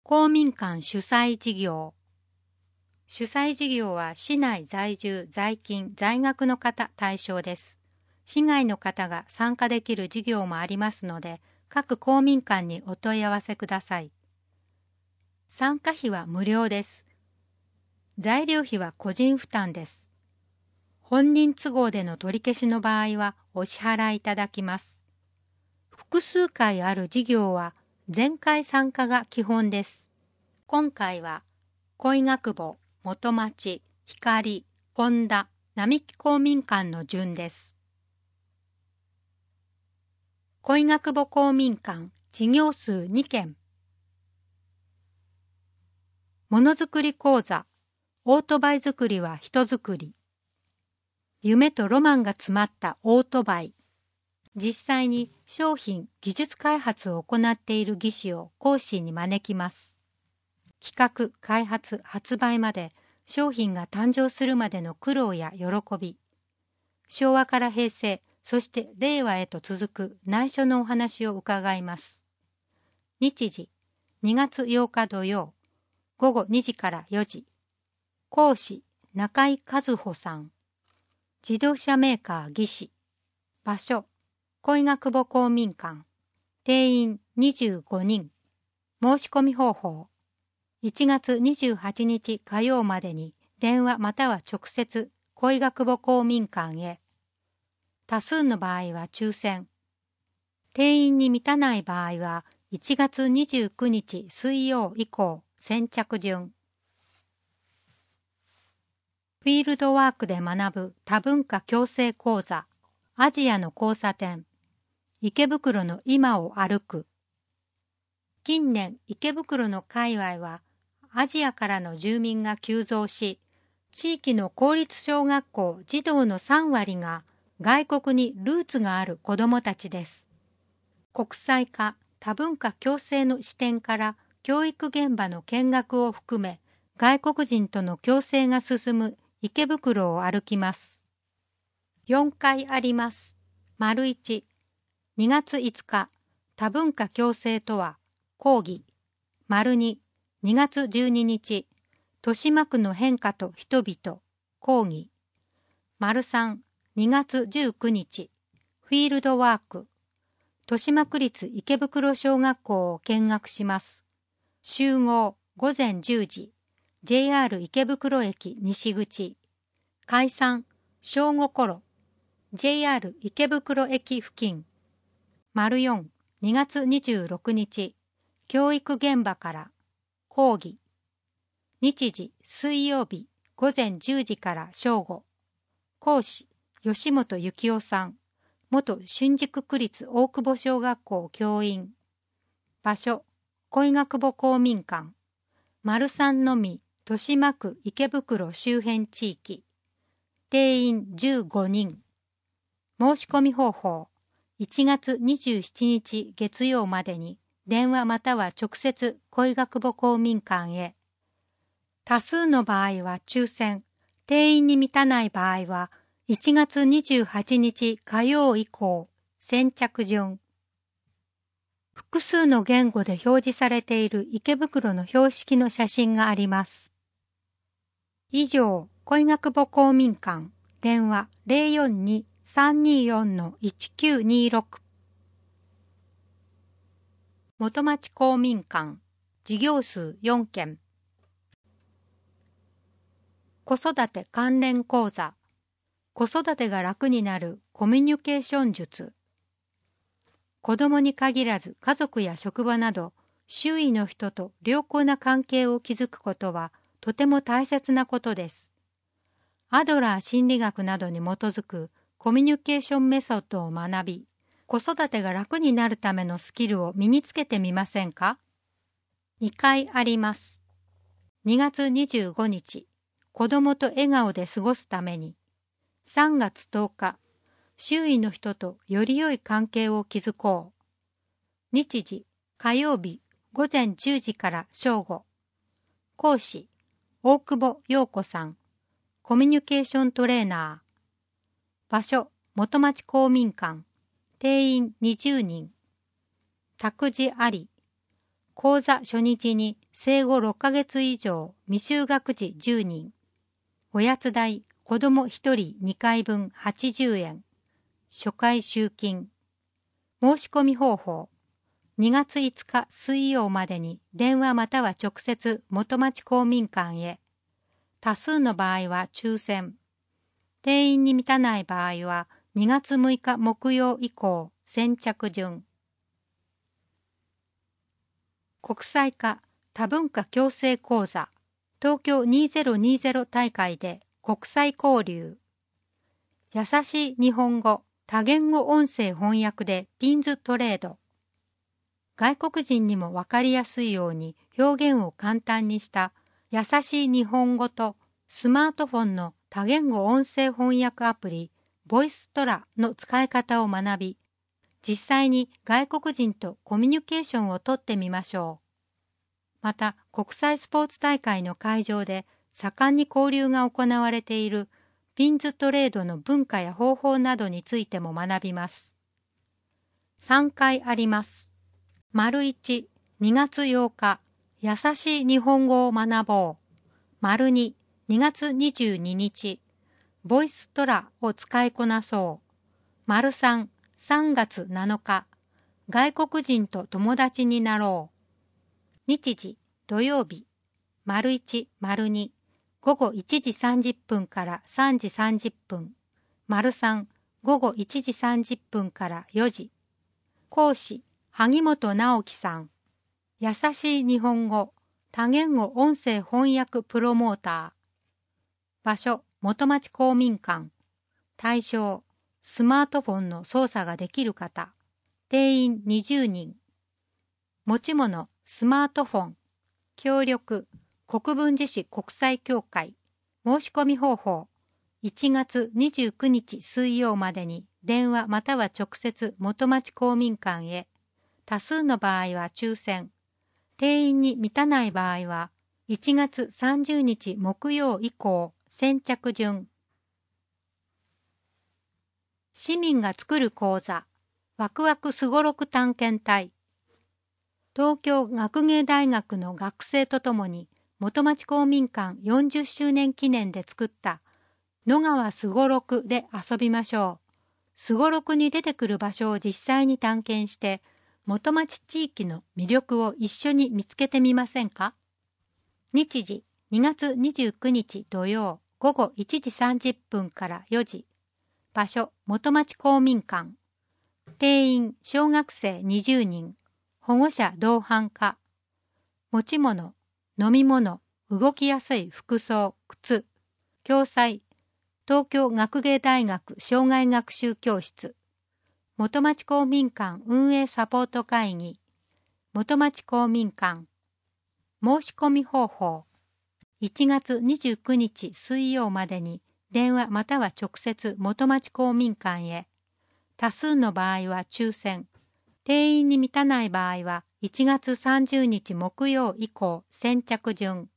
公民館主催事業。主催事業は市内在住、在勤、在学の方対象です。市外の方が参加できる事業もありますので、各公民館にお問い合わせください。参加費は無料です。材料費は個人負担です。本人都合での取り消しの場合はお支払いいただきます。複数回ある事業は全回参加が基本です。今回は恋学母、元町、光、本田、並木公民館の順です。恋学母公民館、事業数2件。ものづくり講座、オートバイ作りは人づくり。夢とロマンが詰まったオートバイ。実際に商品・技術開発を行っている技師を講師に招きます。企画・開発・発売まで商品が誕生するまでの苦労や喜び。昭和から平成、そして令和へと続く内緒のお話を伺います。日時、2月8日土曜、午後2時から4時。講師、中井和穂さん。自動車メーカー技師。場所、恋学母公民館。定員25人。申し込み方法。1月28日火曜までに電話または直接恋学母公民館へ。多数の場合は抽選。定員に満たない場合は1月29日水曜以降先着順。フィールドワークで学ぶ多文化共生講座。アジアの交差点。池袋の今を歩く。近年池袋の界隈はアジアからの住民が急増し、地域の公立小学校児童の3割が外国にルーツがある子どもたちです。国際化、多文化共生の視点から教育現場の見学を含め、外国人との共生が進む池袋を歩きます。4回あります。丸1、2月5日、多文化共生とは、講義。丸2、2月12日、豊島区の変化と人々、講義。丸3、2月19日、フィールドワーク。豊島区立池袋小学校を見学します。集合、午前10時、JR 池袋駅西口。解散、正午頃、JR 池袋駅付近。丸4、2月26日、教育現場から、講義。日時、水曜日、午前10時から正午。講師、吉本幸夫さん。元新宿区立大久保小学校教員。場所、恋学母公民館。丸3のみ、豊島区池袋周辺地域。定員15人。申し込み方法。1月27日月曜までに電話または直接恋学母公民館へ。多数の場合は抽選、定員に満たない場合は1月28日火曜以降先着順。複数の言語で表示されている池袋の標識の写真があります。以上、恋学母公民館、電話042-324-1926。元町公民館、事業数4件。子育て関連講座、子育てが楽になるコミュニケーション術。子供に限らず家族や職場など、周囲の人と良好な関係を築くことはとても大切なことです。アドラー心理学などに基づくコミュニケーションメソッドを学び、子育てが楽になるためのスキルを身につけてみませんか？ 2 回あります。2月25日、子供と笑顔で過ごすために。3月10日、周囲の人とより良い関係を築こう。日時、火曜日、午前10時から正午。講師、大久保陽子さん。コミュニケーショントレーナー。場所、元町公民館。定員20人。託児あり。講座初日に生後6ヶ月以上、未就学児10人。おやつ代、子供1人2回分80円。初回集金。申し込み方法。2月5日水曜までに電話または直接元町公民館へ。多数の場合は抽選。定員に満たない場合は2月6日木曜以降先着順。国際化多文化共生講座東京2020大会で国際交流。優しい日本語多言語音声翻訳でピンズトレード。外国人にもわかりやすいように表現を簡単にした優しい日本語とスマートフォンの多言語音声翻訳アプリボイストラの使い方を学び、実際に外国人とコミュニケーションをとってみましょう。また国際スポーツ大会の会場で盛んに交流が行われているピンズトレードの文化や方法などについても学びます。3回あります。丸1、2月8日、優しい日本語を学ぼう。丸2、2月22日、ボイストラを使いこなそう。丸3、3月7日、外国人と友達になろう。日時、土曜日、丸1、丸2、午後1時30分から3時30分、丸3、午後1時30分から4時。講師、萩本直樹さん。優しい日本語、多言語音声翻訳プロモーター。場所、元町公民館。対象、スマートフォンの操作ができる方。定員20人。持ち物、スマートフォン。協力、国分寺市国際協会。申し込み方法。1月29日水曜までに電話または直接元町公民館へ。多数の場合は抽選。定員に満たない場合は1月30日木曜以降先着順。市民が作る講座。ワクワクすごろく探検隊。東京学芸大学の学生とともに元町公民館40周年記念で作った野川すごろくで遊びましょう。すごろくに出てくる場所を実際に探検して元町地域の魅力を一緒に見つけてみませんか？日時2月29日土曜午後1時30分から4時。場所元町公民館。定員小学生20人。保護者同伴可。持ち物、飲み物、動きやすい服装、靴。共催、東京学芸大学生涯学習教室。元町公民館運営サポート会議。元町公民館。申し込み方法。1月29日水曜までに電話または直接元町公民館へ。多数の場合は抽選。定員に満たない場合は1月30日木曜以降先着順。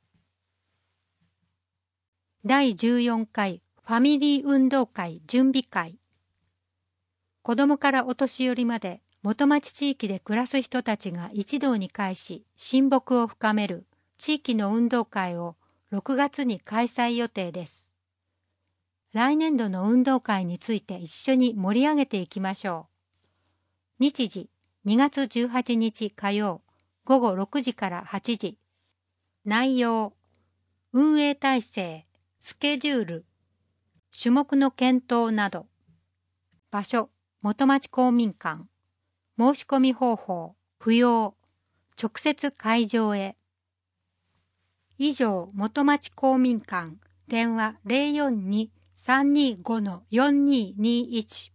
第14回ファミリー運動会準備会。子どもからお年寄りまで元町地域で暮らす人たちが一堂に会し親睦を深める地域の運動会を6月に開催予定です。来年度の運動会について一緒に盛り上げていきましょう。日時2月18日火曜午後6時から8時。内容、運営体制、スケジュール、種目の検討など。場所、元町公民館。申し込み方法、不要。直接会場へ。以上、元町公民館。電話042-325-4221。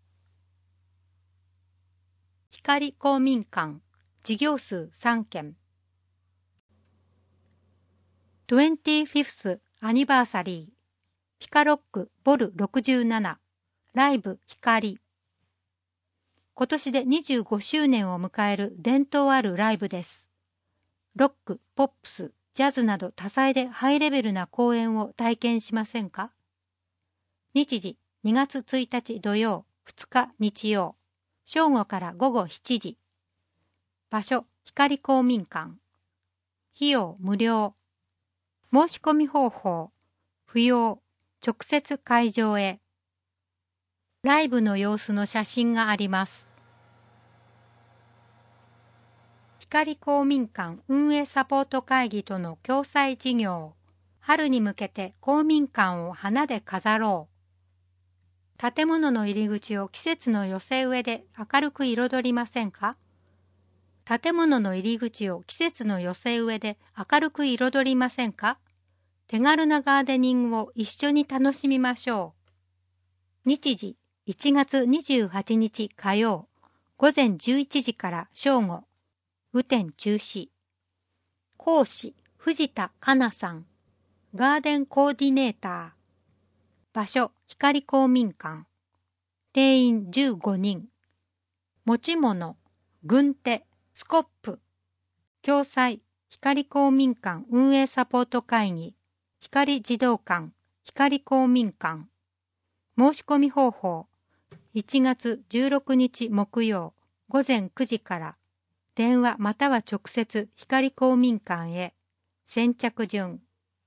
光公民館。事業数3件。25th アニバーサリー。ピカロックボル67。ライブ光。今年で25周年を迎える伝統あるライブです。ロック、ポップス、ジャズなど多彩でハイレベルな公演を体験しませんか？日時2月1日土曜、2日日曜。正午から午後7時。場所、光公民館。 費用無料。申し込み方法、不要。直接会場へ。ライブの様子の写真があります。光公民館運営サポート会議との共催事業。春に向けて公民館を花で飾ろう。建物の入り口を季節の寄せ植えで明るく彩りませんか？建物の入り口を季節の寄せ植えで明るく彩りませんか？手軽なガーデニングを一緒に楽しみましょう。日時1月28日火曜、午前11時から正午。雨天中止。講師藤田香奈さん。ガーデンコーディネーター。場所光公民館。定員15人。持ち物軍手、スコップ。共催光公民館運営サポート会議。光児童館、光公民館。申し込み方法。1月16日木曜、午前9時から。電話または直接光公民館へ。先着順。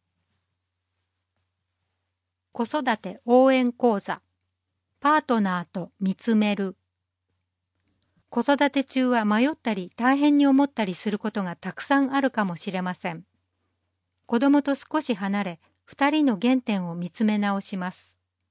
子育て応援講座。パートナーと見つめる。子育て中は迷ったり大変に思ったりすることがたくさんあるかもしれません。子供と少し離れ、2人の原点を見つめ直します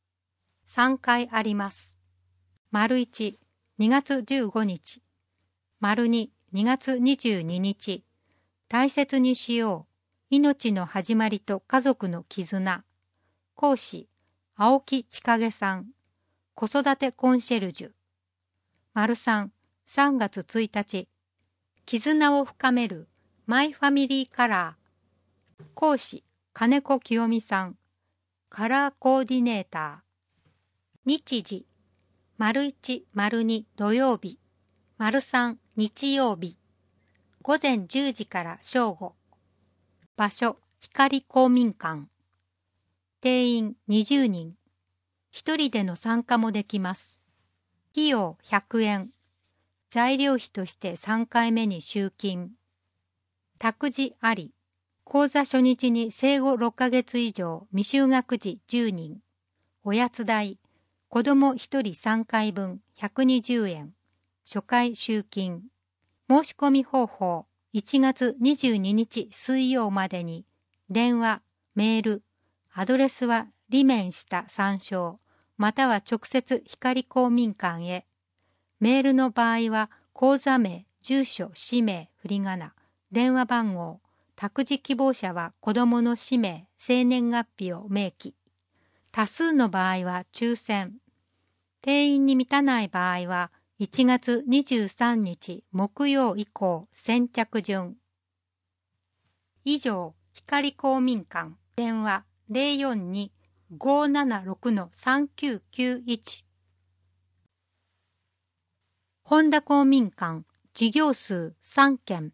。3回あります。丸1、2月15日。丸2、2月22日。大切にしよう。命の始まりと家族の絆。講師、青木千景さん。子育てコンシェルジュ。丸3、3月1日。絆を深める。マイファミリーカラー。講師、金子清美さん。カラーコーディネーター。日時、丸1、丸2土曜日。丸3、日曜日。午前10時から正午。場所、光公民館。定員20人。一人での参加もできます。費用100円。材料費として3回目に集金。託児あり。講座初日に生後6ヶ月以上未就学児10人。おやつ代。子供1人3回分120円。初回集金。申し込み方法。1月22日水曜までに。電話、メール。アドレスは裏面下参照。または直接光公民館へ。メールの場合は口座名、住所、氏名、振り仮名、電話番号。託児希望者は子供の氏名、生年月日を明記。多数の場合は抽選。定員に満たない場合は1月23日木曜以降先着順。以上、光公民館電話042-576-3991。本田公民館事業数3件。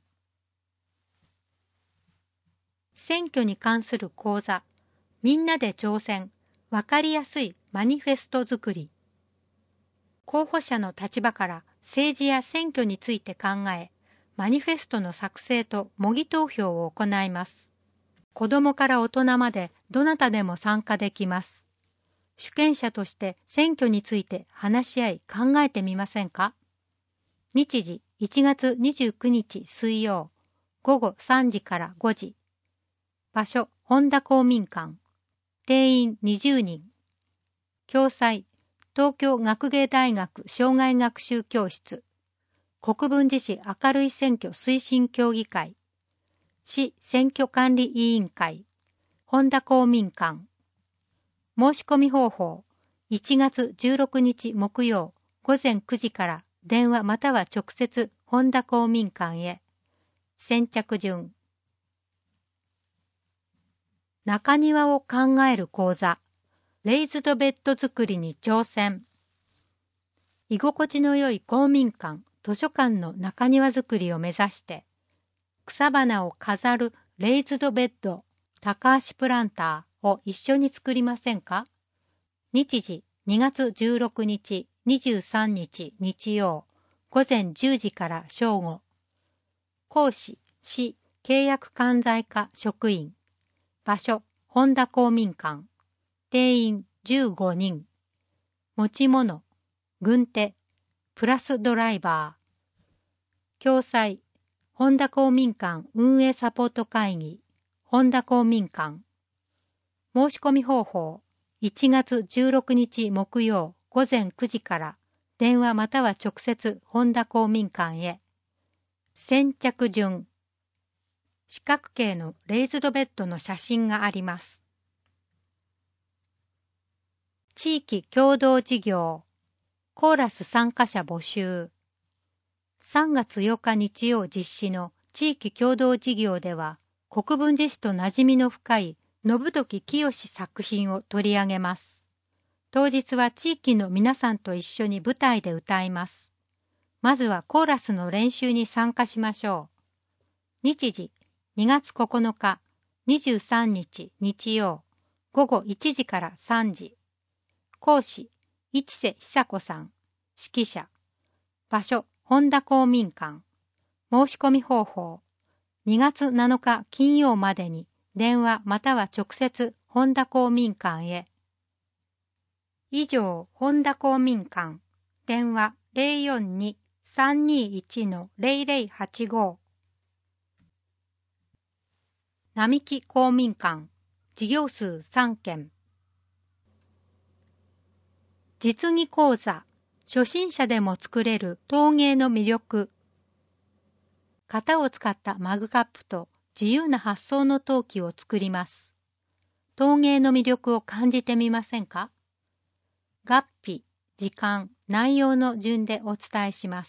選挙に関する講座、みんなで挑戦、わかりやすいマニフェスト作り。候補者の立場から政治や選挙について考え、マニフェストの作成と模擬投票を行います。子どもから大人までどなたでも参加できます。主権者として選挙について話し合い考えてみませんか？日時1月29日水曜、午後3時から5時。場所、本田公民館。定員20人。共催、東京学芸大学生涯学習教室。国分寺市明るい選挙推進協議会。市選挙管理委員会。本田公民館。申し込み方法。1月16日木曜、午前9時から電話または直接本田公民館へ。先着順。中庭を考える講座。レイズドベッド作りに挑戦。居心地の良い公民館、図書館の中庭作りを目指して、草花を飾るレイズドベッド、高橋プランターを一緒に作りませんか？日時2月16日、23日日曜、午前10時から正午。講師、市契約管財課職員。場所、本田公民館。定員15人。持ち物、軍手、プラスドライバー。共催、本田公民館運営サポート会議。本田公民館。申し込み方法、1月16日木曜午前9時から、電話または直接本田公民館へ。先着順。四角形のレイズドベッドの写真があります。地域共同事業。コーラス参加者募集。3月8日日曜実施の地域共同事業では、国分寺市と馴染みの深い信時清作品を取り上げます。当日は地域の皆さんと一緒に舞台で歌います。まずはコーラスの練習に参加しましょう。日時、2月9日、23日日曜、午後1時から3時。講師、市瀬久子さん、指揮者。場所、本田公民館。申し込み方法、2月7日金曜までに電話または直接本田公民館へ。以上、本田公民館。電話042-321-0085。並木公民館。事業数3件。実技講座。初心者でも作れる陶芸の魅力。型を使ったマグカップと自由な発想の陶器を作ります。陶芸の魅力を感じてみませんか？月日、時間、内容の順でお伝えします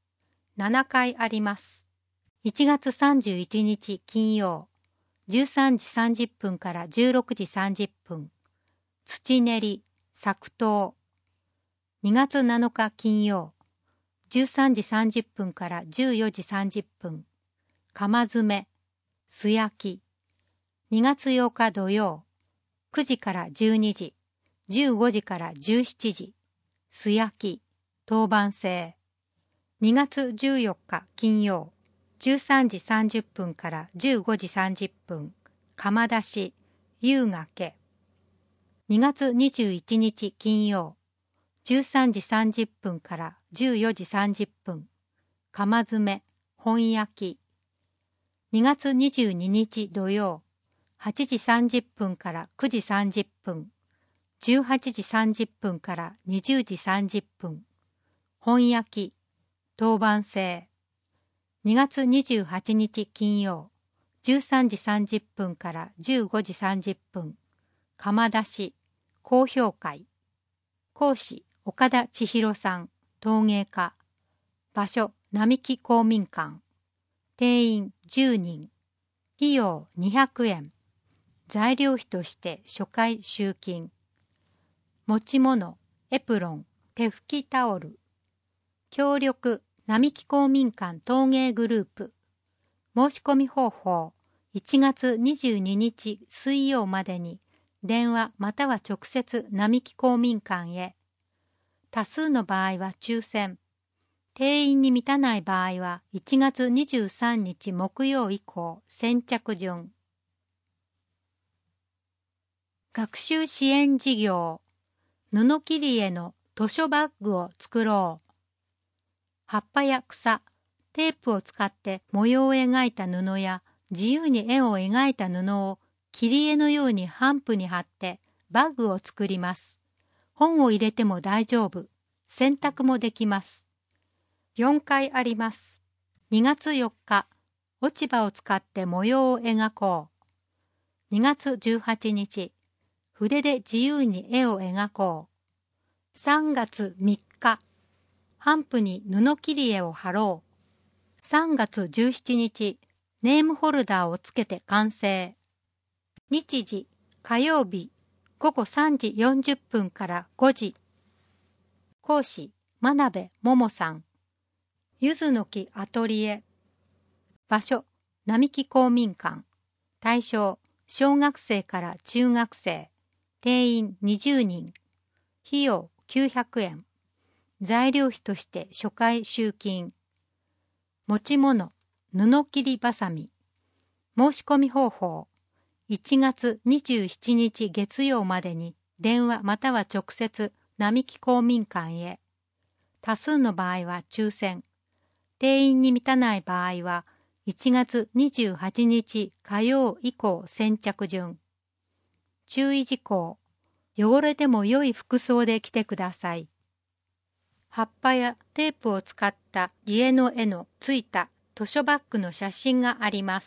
。7回あります。1月31日金曜、13時30分から16時30分。土練り、作陶。2月7日金曜、13時30分から14時30分。釜詰め、素焼き。2月8日土曜、9時から12時、15時から17時。素焼き、当番制。2月14日金曜、13時30分から15時30分。釜出し、夕がけ。2月21日金曜、13時30分から14時30分。釜詰め、本焼き。2月22日土曜、8時30分から9時30分。18時30分から20時30分。本焼き、当番制。2月28日金曜、13時30分から15時30分。釜出し、高評会。講師、岡田千尋さん、陶芸家。場所、並木公民館。定員10人。費用200円。材料費として初回集金。持ち物、エプロン、手拭きタオル。協力、並木公民館陶芸グループ。申し込み方法、1月22日水曜までに電話または直接並木公民館へ。多数の場合は抽選。定員に満たない場合は1月23日木曜以降先着順。学習支援事業。布切り絵の図書バッグを作ろう。葉っぱや草、テープを使って模様を描いた布や自由に絵を描いた布を切り絵のように帆布に貼ってバッグを作ります。本を入れても大丈夫。洗濯もできます。4回あります。2月4日、落ち葉を使って模様を描こう。2月18日、筆で自由に絵を描こう。3月3日、帆布に布切り絵を貼ろう。3月17日、ネームホルダーをつけて完成。日時、火曜日、午後3時40分から5時。講師、真鍋桃さん。ゆずの木アトリエ。場所、並木公民館。対象、小学生から中学生。定員20人。費用900円。材料費として初回集金。持ち物、布切りばさみ。 申し込み方法。1月27日月曜までに電話または直接並木公民館へ。多数の場合は抽選。定員に満たない場合は1月28日火曜以降先着順。注意事項。汚れても良い服装で来てください。葉っぱやテープを使った家の絵のついた図書バッグの写真があります。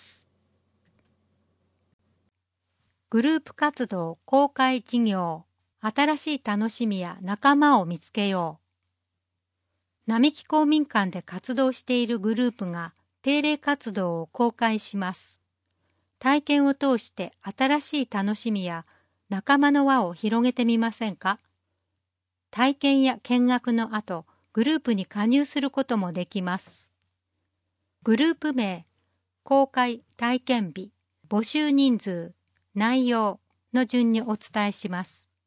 グループ活動公開事業。新しい楽しみや仲間を見つけよう。並木公民館で活動しているグループが定例活動を公開します。体験を通して新しい楽しみや仲間の輪を広げてみませんか？体験や見学の後、グループに加入することもできます。グループ名、公開体験日、募集人数、内容の順にお伝えします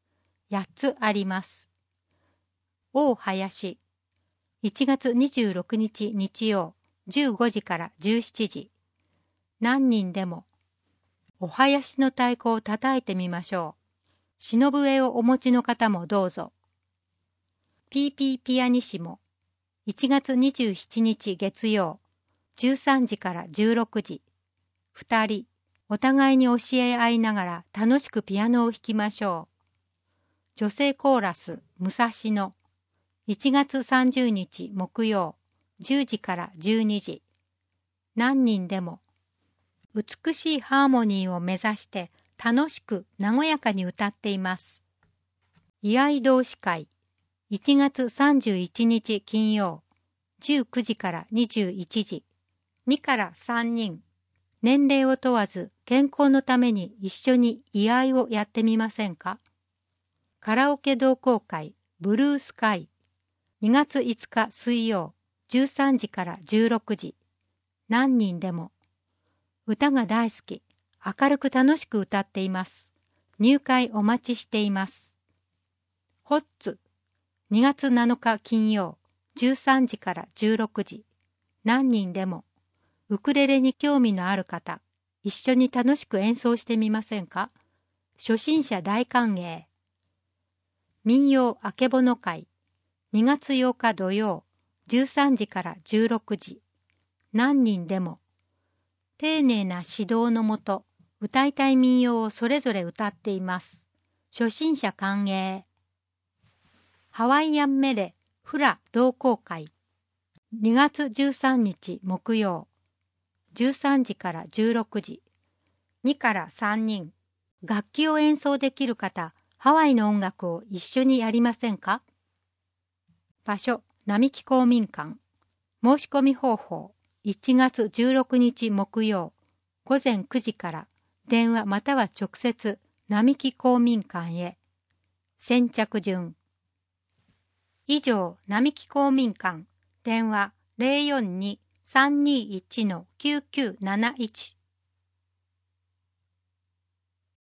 。8つあります。大林、1月26日日曜、15時から17時。何人でも。お囃子の太鼓を叩いてみましょう。篠笛をお持ちの方もどうぞ。PP ピアニシモ、1月27日月曜、13時から16時。2人、お互いに教え合いながら楽しくピアノを弾きましょう。女性コーラス、武蔵野、1月30日木曜、10時から12時。何人でも。美しいハーモニーを目指して楽しく和やかに歌っています。居合同士会、1月31日金曜、19時から21時。2から3人。年齢を問わず健康のために一緒に居合をやってみませんか？カラオケ同好会ブルースカイ、2月5日水曜、13時から16時。何人でも。歌が大好き、明るく楽しく歌っています。入会お待ちしています。ホッツ、2月7日金曜、13時から16時。何人でも。ウクレレに興味のある方、一緒に楽しく演奏してみませんか？初心者大歓迎。民謡あけぼの会、2月8日土曜、13時から16時。何人でも。丁寧な指導のもと、歌いたい民謡をそれぞれ歌っています。初心者歓迎。ハワイアンメレフラ同好会、2月13日木曜、13時から16時。2から3人。楽器を演奏できる方、ハワイの音楽を一緒にやりませんか？場所、並木公民館。申し込み方法、1月16日木曜、午前9時から電話または直接並木公民館へ。先着順。以上、並木公民館、電話042-321-9971